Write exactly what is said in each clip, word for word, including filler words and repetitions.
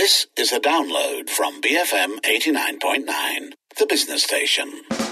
This is a download from B F M eighty-nine point nine, the business station.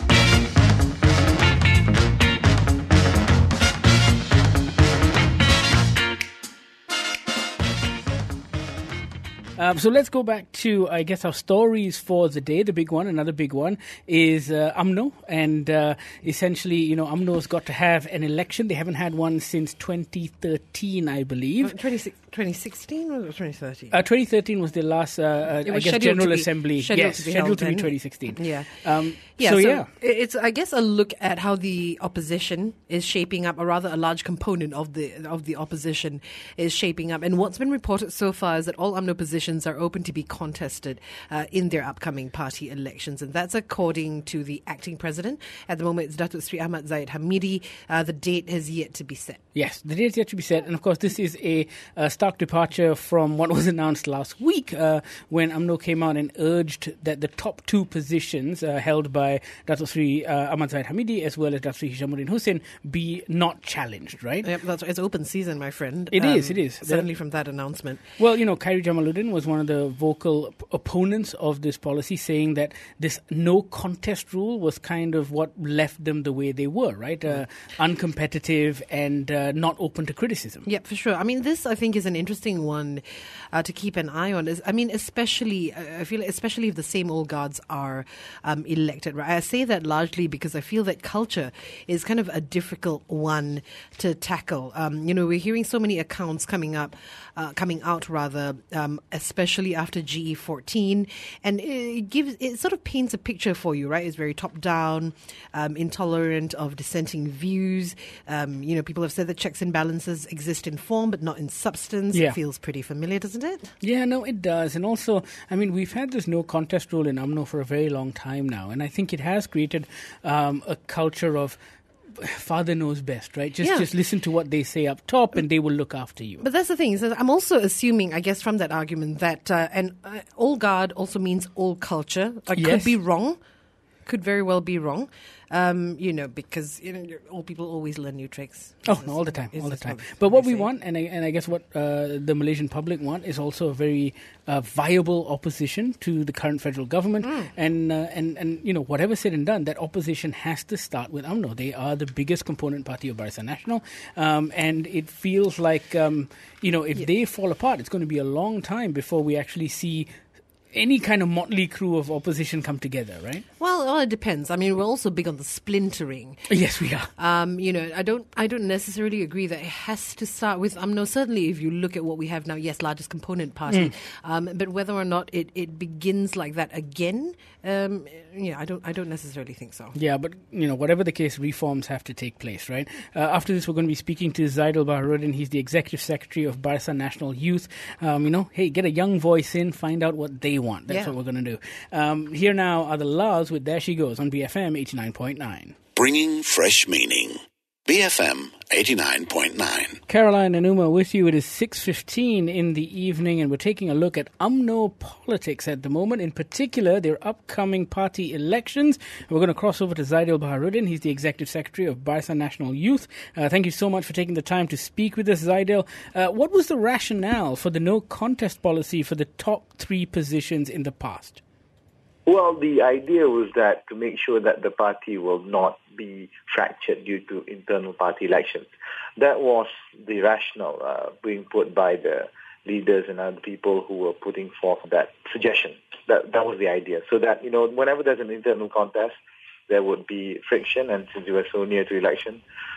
Um, so let's go back to, I guess, our stories for the day. The big one, another big one, is uh, UMNO. And uh, essentially, you know, UMNO's got to have an election. They haven't had one since twenty thirteen, I believe. twenty sixteen or twenty thirteen? Uh, twenty thirteen was the last, uh, I guess, General be, Assembly. Scheduled yes, to be scheduled to be then. twenty sixteen. Yeah. Um, yeah. So, So, yeah. it's, I guess, a look at how the opposition is shaping up, or rather a large component of the of the opposition is shaping up. And what's been reported so far is that all UMNO positions are open to be contested uh, in their upcoming party elections. And that's according to the acting president. At the moment, it's Datuk Sri Ahmad Zahid Hamidi. Uh, the date has yet to be set. Yes, the date is yet to be set. And, of course, this is a, a stark departure from what was announced last week uh, when UMNO came out and urged that the top two positions uh, held by Datuk Sri uh, Ahmad Zahid Hamidi as well as Datuk Sri Hishamuddin Hussein be not challenged, right? Yep, that's it's open season, my friend. It um, is, it is. Certainly from that announcement. Well, you know, Khairi Jamaluddin was one of the vocal p- opponents of this policy, saying that this no contest rule was kind of what left them the way they were, right? Uh, uncompetitive and uh, not open to criticism. Yeah, for sure. I mean, this, I think, is an interesting one uh, to keep an eye on. Is I mean, especially, uh, I feel, especially if the same old guards are um, elected, right? I say that largely because I feel that culture is kind of a difficult one to tackle. Um, you know, we're hearing so many accounts coming up, uh, coming out rather, um, especially after G E fourteen, and it gives, it sort of paints a picture for you, right? It's very top down, um, intolerant of dissenting views. Um, you know, people have said that checks and balances exist in form but not in substance. Yeah. It feels pretty familiar, doesn't it? Yeah, no, it does. And also, I mean, we've had this no contest rule in UMNO for a very long time now, and I think it has created um, a culture of father knows best, right? Just Yeah. just listen to what they say up top and they will look after you. But that's the thing. Is that I'm also assuming, I guess, from that argument that uh, an uh, old guard also means old culture. I Yes. could be wrong. Could very well be wrong. Um, you know, because you know, old people always learn new tricks. Oh, Is no, this- all the time, is all the this time. what- But what they we say? want, and I, and I guess what uh, the Malaysian public want, is also a very uh, viable opposition to the current federal government. Mm. And, uh, and, and, you know, whatever said and done, that opposition has to start with UMNO. They are the biggest component party of Barisan Nasional. Um, and it feels like, um, you know, if Yeah. they fall apart, it's going to be a long time before we actually see any kind of motley crew of opposition come together, right? Well, well, it depends. I mean, we're also big on the splintering. Yes, we are. Um, you know, I don't, I don't necessarily agree that it has to start with UMNO. Certainly, if you look at what we have now, yes, largest component party. Mm. Um, but whether or not it, it begins like that again, um, yeah, I don't, I don't necessarily think so. Yeah, but, you know, whatever the case, reforms have to take place, right? Uh, after this, we're going to be speaking to Zaidul Baharudin. He's the Executive Secretary of Barisan Nasional Youth. Um, you know, hey, get a young voice in, find out what they want. That's Yeah. what we're going to do. Um, here now are the Laws with There She Goes on B F M eighty-nine point nine. Bringing fresh meaning. B F M eighty-nine point nine. Caroline and Uma with you. It is six fifteen in the evening, and we're taking a look at UMNO politics at the moment, in particular their upcoming party elections. We're going to cross over to Zaidul Baharudin. He's the Executive Secretary of Barisan Nasional Youth. Uh, thank you so much for taking the time to speak with us, Zaidul. Uh, what was the rationale for the no contest policy for the top three positions in the past? Well, the idea was that to make sure that the party will not be fractured due to internal party elections. That was the rationale uh, being put by the leaders and other people who were putting forth that suggestion. That that was the idea. So that, you know, whenever there's an internal contest, there would be friction, and since we were so near to election,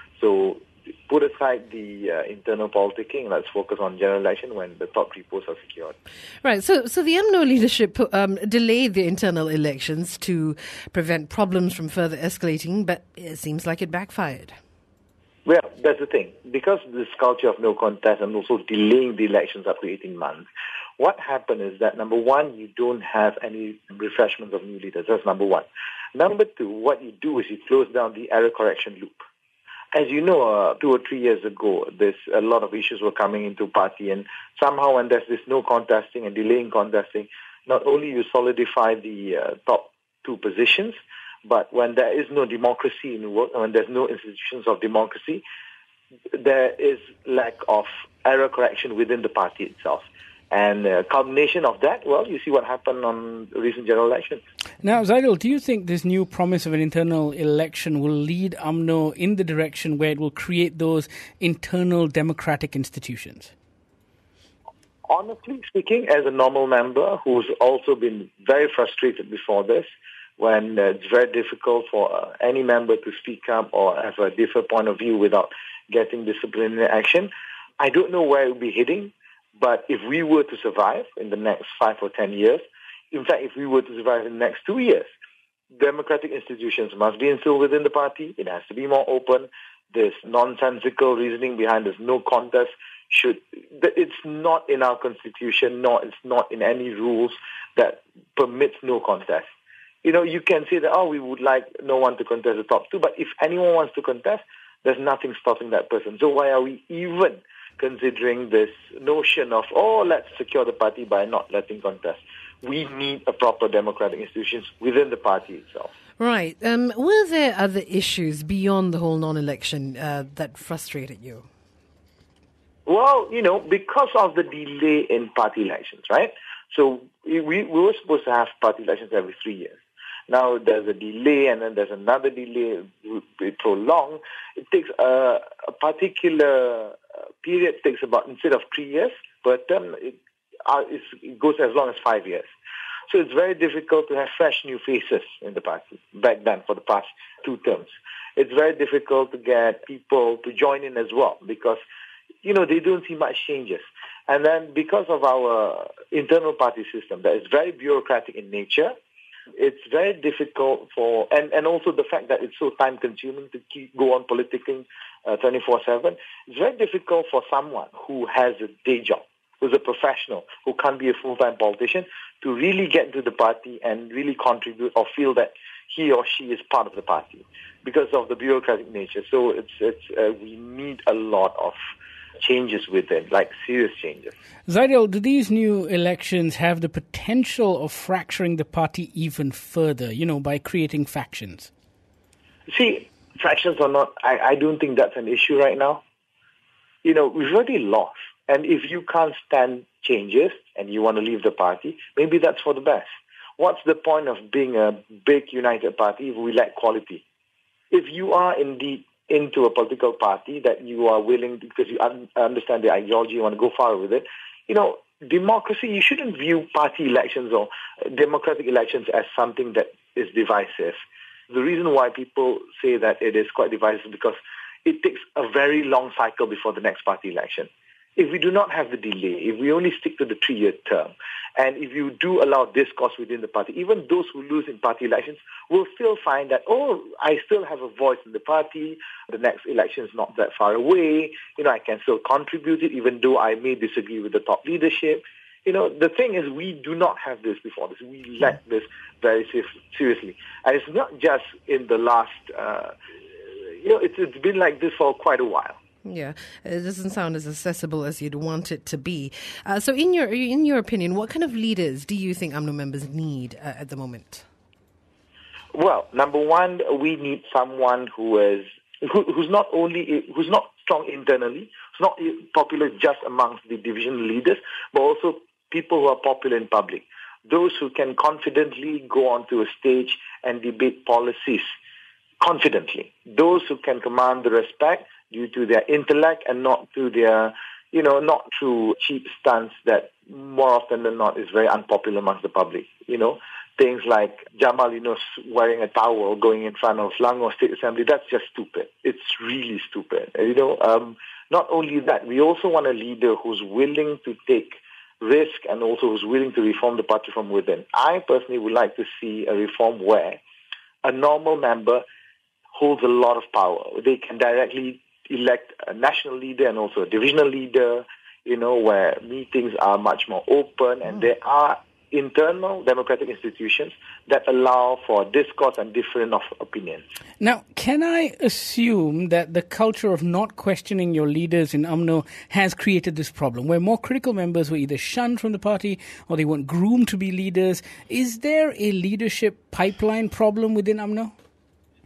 so put aside the uh, internal politicking. Let's focus on general election when the top three posts are secured. Right. So, so the UMNO leadership um, delayed the internal elections to prevent problems from further escalating, but it seems like it backfired. Well, that's the thing. Because of this culture of no contest and also delaying the elections up to eighteen months, what happened is that, number one, you don't have any refreshments of new leaders. That's number one. Number two, what you do is you close down the error correction loop. As you know, uh, two or three years ago, there's a lot of issues were coming into party, and somehow when there's this no contesting and delaying contesting, not only you solidify the uh, top two positions, but when there is no democracy in work, when there's no institutions of democracy, there is lack of error correction within the party itself. And a culmination of that, well, you see what happened on the recent general election. Now, Zaidul, do you think this new promise of an internal election will lead U M N O in the direction where it will create those internal democratic institutions? Honestly speaking, as a normal member who's also been very frustrated before this, when uh, it's very difficult for uh, any member to speak up or have a different point of view without getting disciplinary action, I don't know where it will be heading. But if we were to survive in the next five or ten years, in fact, if we were to survive in the next two years, democratic institutions must be instilled within the party. It has to be more open. This nonsensical reasoning behind this no contest should, it's not in our constitution, nor it's not in any rules that permits no contest. You know, you can say that, oh, we would like no one to contest the top two, but if anyone wants to contest, there's nothing stopping that person. So why are we even considering this notion of, oh, let's secure the party by not letting contest? We need a proper democratic institutions within the party itself. Right. Um, were there other issues beyond the whole non-election uh, that frustrated you? Well, you know, because of the delay in party elections, right? So we, we were supposed to have party elections every three years. Now there's a delay, and then there's another delay, it prolonged. It takes a, a particular period, takes about, instead of three years per term, it, uh, it goes as long as five years. So it's very difficult to have fresh new faces in the party back then for the past two terms. It's very difficult to get people to join in as well because, you know, they don't see much changes. And then because of our internal party system that is very bureaucratic in nature, it's very difficult for, and, and also the fact that it's so time-consuming to keep go on politicking uh, twenty-four seven, it's very difficult for someone who has a day job, who's a professional, who can't be a full-time politician, to really get into the party and really contribute or feel that he or she is part of the party because of the bureaucratic nature. So it's it's uh, we need a lot of changes within, like serious changes. Zaidul, do these new elections have the potential of fracturing the party even further, you know, by creating factions? See, factions or not, I, I don't think that's an issue right now. You know, we've already lost. And if you can't stand changes and you want to leave the party, maybe that's for the best. What's the point of being a big united party if we lack quality? If you are indeed into a political party that you are willing, because you un- understand the ideology, you want to go far with it, you know, democracy, you shouldn't view party elections or democratic elections as something that is divisive. The reason why people say that it is quite divisive is because it takes a very long cycle before the next party election. If we do not have the delay, if we only stick to the three-year term, and if you do allow discourse within the party, even those who lose in party elections will still find that, oh, I still have a voice in the party, the next election is not that far away, you know, I can still contribute it even though I may disagree with the top leadership. You know, the thing is we do not have this before this. We lack this very seriously. And it's not just in the last, uh, you know, it's, it's been like this for quite a while. Yeah, it doesn't sound as accessible as you'd want it to be. Uh, so in your in your opinion, what kind of leaders do you think U M N O members need uh, at the moment? Well, number one, we need someone who is who, who's not only who's not strong internally, who's not popular just amongst the division leaders, but also people who are popular in public. Those who can confidently go onto a stage and debate policies confidently. Those who can command the respect due to their intellect and not to their, you know, not through cheap stunts that more often than not is very unpopular amongst the public. You know, things like Jamal Yunus wearing a towel going in front of Selangor State Assembly, that's just stupid. It's really stupid. You know, um, not only that, we also want a leader who's willing to take risk and also who's willing to reform the party from within. I personally would like to see a reform where a normal member holds a lot of power. They can directly elect a national leader and also a divisional leader, you know, where meetings are much more open and there are internal democratic institutions that allow for discourse and difference of opinions. Now, can I assume that the culture of not questioning your leaders in U M N O has created this problem, where more critical members were either shunned from the party or they weren't groomed to be leaders? Is there a leadership pipeline problem within U M N O?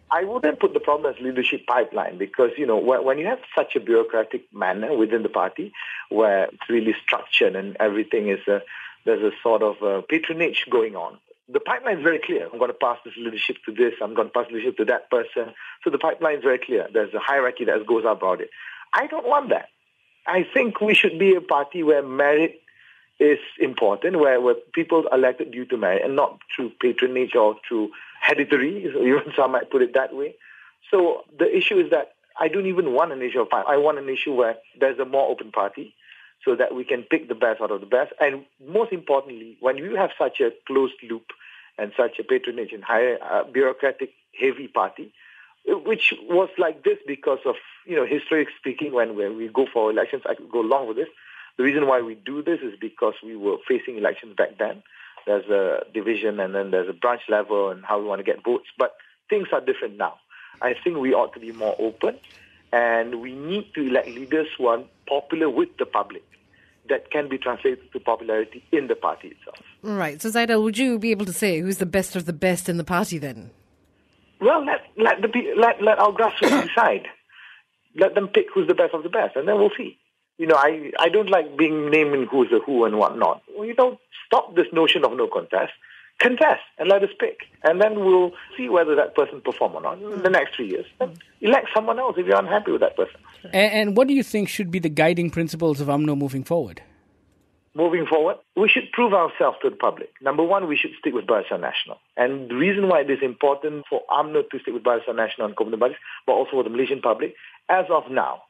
I wouldn't put the problem as leadership pipeline because, you know, when, when you have such a bureaucratic manner within the party where it's really structured and everything is a, there's a sort of a patronage going on. The pipeline is very clear. I'm going to pass this leadership to this. I'm going to pass leadership to that person. So the pipeline is very clear. There's a hierarchy that goes about it. I don't want that. I think we should be a party where merit is important, where, where people are elected due to merit and not through patronage or through hereditary, even some might put it that way. So the issue is that I don't even want an issue of party. I want an issue where there's a more open party so that we can pick the best out of the best. And most importantly, when you have such a closed loop and such a patronage and higher uh, bureaucratic heavy party, which was like this because of, you know, history speaking, when, when we go for elections, I could go along with this. The reason why we do this is because we were facing elections back then. There's a division and then there's a branch level and how we want to get votes. But things are different now. I think we ought to be more open and we need to elect leaders who are popular with the public that can be translated to popularity in the party itself. Right. So, Zaidal, would you be able to say who's the best of the best in the party then? Well, let let the let let our grassroots decide. Let them pick who's the best of the best, and then we'll see. You know, I, I don't like being naming who's the who and what not. Well, you don't stop this notion of no contest. Contest and let us pick, and then we'll see whether that person perform or not in the next three years. Then elect someone else if you're unhappy with that person. And, and what do you think should be the guiding principles of U M N O moving forward? Moving forward, we should prove ourselves to the public. Number one, we should stick with Barisan Nasional. And the reason why it is important for U M N O to stick with Barisan Nasional and Komunism Party, but also for the Malaysian public, as of now,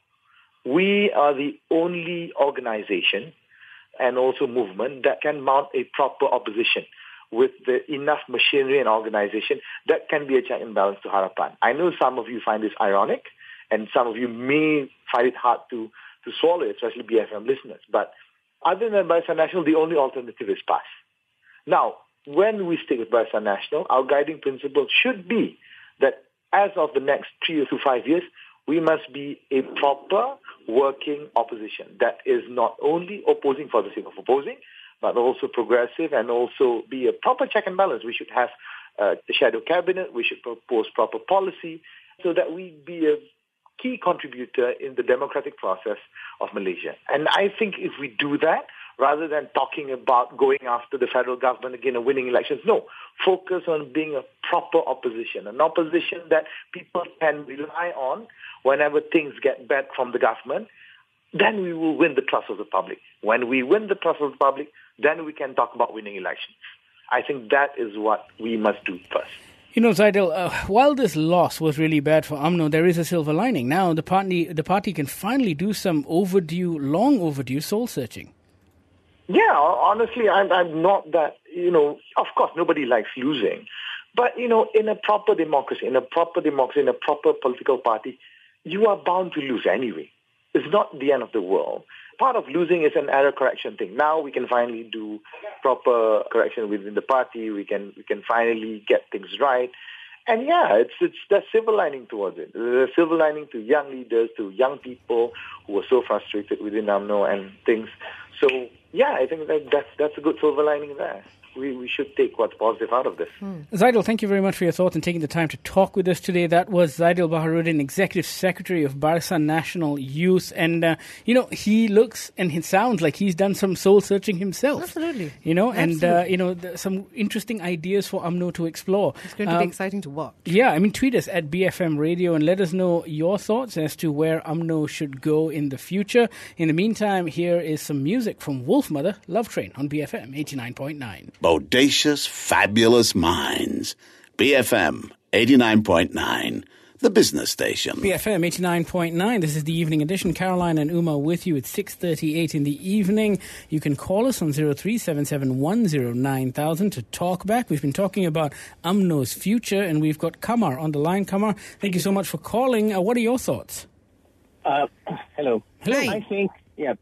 we are the only organization and also movement that can mount a proper opposition with the enough machinery and organization that can be a check and balance to Harapan. I know some of you find this ironic, and some of you may find it hard to, to swallow, especially B F M listeners. But other than Barisan Nasional, the only alternative is PAS. Now, when we stick with Barisan Nasional, our guiding principle should be that as of the next three to five years, we must be a proper working opposition that is not only opposing for the sake of opposing, but also progressive and also be a proper check and balance. We should have uh, the shadow cabinet. We should propose proper policy so that we be a key contributor in the democratic process of Malaysia. And I think if we do that, rather than talking about going after the federal government again and winning elections, no, focus on being a proper opposition, an opposition that people can rely on whenever things get bad from the government, then we will win the trust of the public. When we win the trust of the public, then we can talk about winning elections. I think that is what we must do first. You know, Zaidal, uh, while this loss was really bad for U M N O, there is a silver lining. Now the party, the party can finally do some overdue, long overdue soul searching. Yeah, honestly, I'm, I'm not that, you know, of course, nobody likes losing. But, you know, in a proper democracy, in a proper democracy, in a proper political party, you are bound to lose anyway. It's not the end of the world. Part of losing is an error correction thing. Now we can finally do proper correction within the party. We can we can finally get things right. And yeah, it's it's there's silver lining towards it. There's a silver lining to young leaders, to young people who are so frustrated within U M N O and things. So yeah, I think that that's that's a good silver lining there. We we should take what's positive out of this. Hmm. Zaidal, thank you very much for your thoughts and taking the time to talk with us today. That was Zaidal Baharudin, Executive Secretary of Barisan Nasional Youth. And, uh, you know, he looks and he sounds like he's done some soul-searching himself. Absolutely. You know, Absolutely. and, uh, you know, th- some interesting ideas for U M N O to explore. It's going to um, be exciting to watch. Yeah, I mean, tweet us at B F M Radio and let us know your thoughts as to where U M N O should go in the future. In the meantime, here is some music from Wolfmother, Love Train on B F M eighty-nine point nine. Bodacious, fabulous minds. B F M eighty-nine point nine, the business station. B F M eighty-nine point nine, this is the evening edition. Caroline and Uma with you at six thirty-eight in the evening. You can call us on zero three seven seven one zero nine thousand to talk back. We've been talking about U M N O's future, and we've got Kamar on the line. Kamar, thank you so much for calling. Uh, what are your thoughts? Uh, hello. Hello. I think, yeah,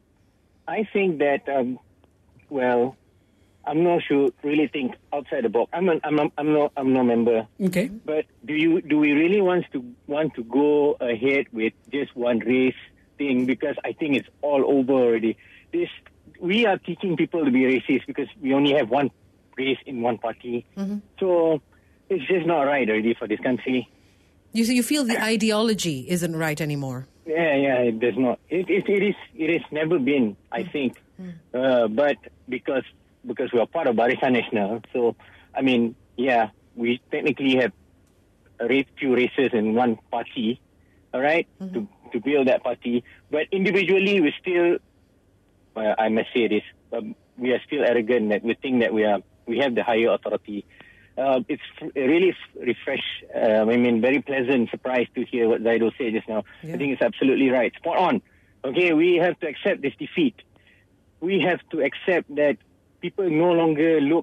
I think that, um, well, U M N O should really think outside the box. I'm an, I'm a, I'm no I'm no member. Okay. But do you do we really want to want to go ahead with just one race thing? Because I think it's all over already. This we are teaching people to be racist because we only have one race in one party. Mm-hmm. So it's just not right already for this country. You so you feel the ideology isn't right anymore. Yeah, yeah, it does not. It it, it is it has never been, I think. Mm. Uh, but because because we are part of Barisan Nasional, so I mean, yeah, we technically have a few races in one party, all right, mm-hmm. to to build that party. But individually, we still, well, I must say this, um, we are still arrogant that we think that we are we have the higher authority. Uh, it's really refresh. Uh, I mean, very pleasant surprise to hear what Zaido said just now. Yeah. I think it's absolutely right. Spot on. Okay, we have to accept this defeat. We have to accept that people no longer look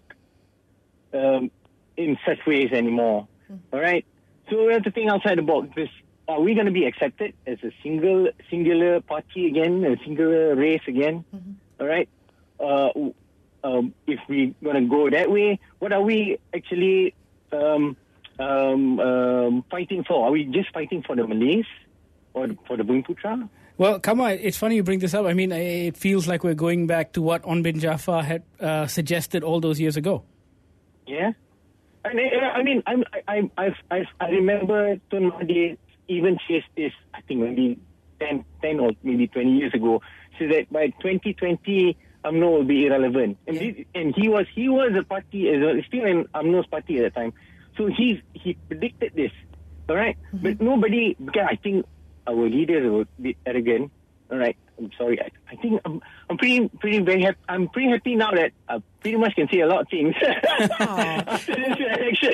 um, in such ways anymore. Mm. All right? So we have to think outside the box. This, are we going to be accepted as a single, singular party again, a singular race again? Mm-hmm. All right? Uh, Um, if we're going to go that way, what are we actually um, um, um, fighting for? Are we just fighting for the Malays or for the Bumiputra? Well, Kama, it's funny you bring this up. I mean, it feels like we're going back to what On bin Jaafar had uh, suggested all those years ago. Yeah. I mean, I mean I'm, I, I, I, I remember Tun Mahathir even says this, I think maybe ten, ten or maybe twenty years ago, so that by twenty twenty, U M N O will be irrelevant, and, yeah. he, and he was he was a party as well, still in U M N O's party at the time. So he he predicted this, all right. Mm-hmm. But nobody, because I think our leaders were a bit arrogant. All right, I'm sorry. I, I think I'm I'm pretty pretty very happy. I'm pretty happy now that I pretty much can say a lot of things after this election.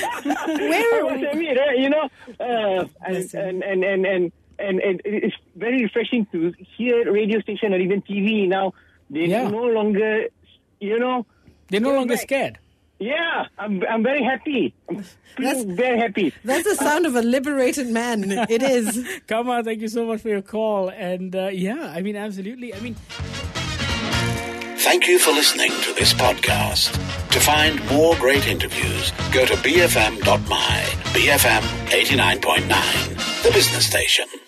Where I must admit, right? You know, uh, and, and, and and and and and it's very refreshing to hear radio station or even T V now. They're yeah. no longer, you know... They're no longer back. scared. Yeah, I'm I'm very happy. I'm that's, very happy. That's the sound of a liberated man. It is. Kama, thank you so much for your call. And uh, yeah, I mean, absolutely. I mean... Thank you for listening to this podcast. To find more great interviews, go to b f m dot m y, B F M eighty-nine point nine, the business station.